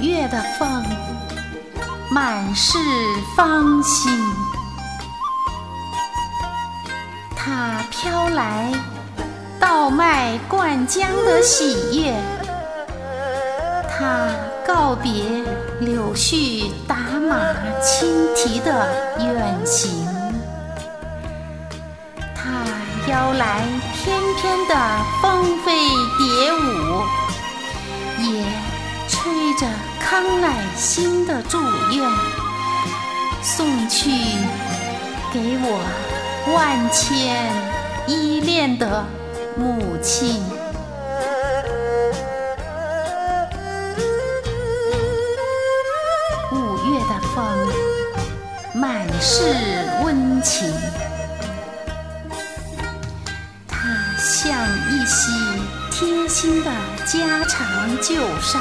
月的风，满是芳心。它飘来稻麦灌浆的喜悦，它告别柳絮打马轻蹄的远行，它邀来翩翩的蜂飞蝶舞，也吹着康乃馨的祝愿，送去给我万千依恋的母亲。5月的风，满是温情，它像一袭贴心的家常旧衫，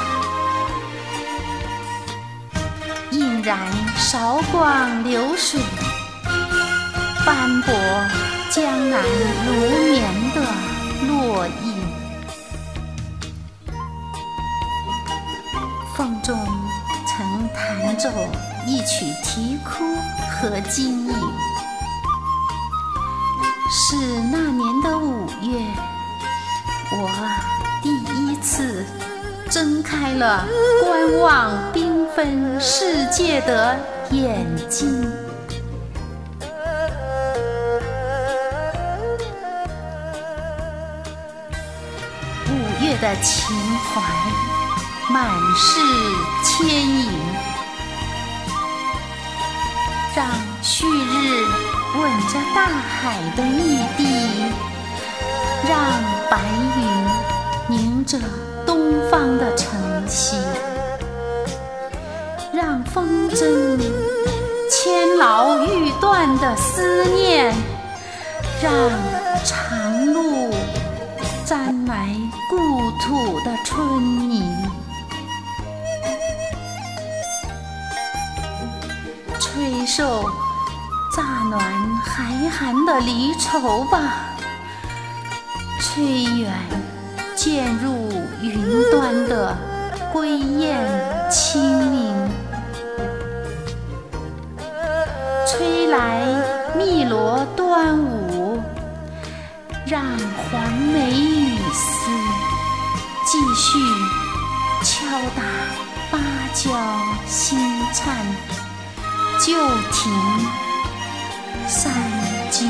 映然韶光流水，斑驳江南如棉的落印。风中曾弹奏一曲啼哭和惊吟，是那年的5月，我第一次睁开了观望缤纷世界的眼睛。5月的情怀满是牵引，让旭日吻着大海的密地，让白云凝着东方的晨曦，让风筝牵牢欲断的思念，让长路沾埋故土的春泥。吹受乍暖还寒的离愁吧，吹远渐入云端的归雁清明，吹来汨罗端午，让黄梅雨丝继续敲打芭蕉新颤，旧亭三更。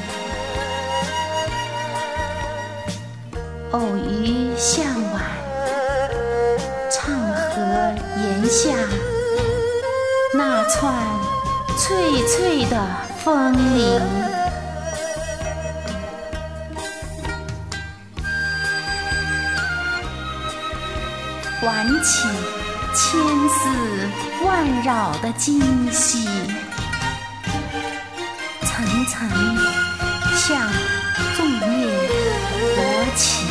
偶于向晚，唱和檐下那串翠翠的风铃。挽起千丝万扰的今夕，层层向粽叶勃起，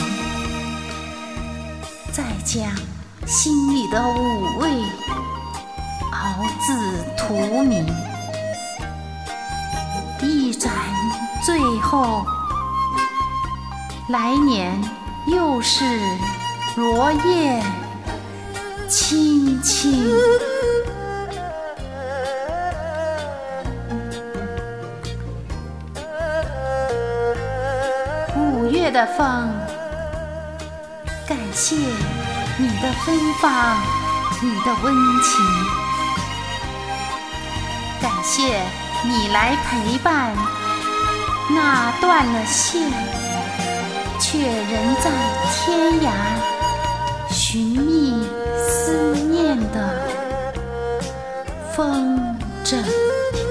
再将心里的五味熬至荼蘼，一盏最后，来年又是罗叶青青。5月的风，感谢你的芬芳，你的温情，感谢你来陪伴那断了线却仍在天涯寻觅思念的风筝。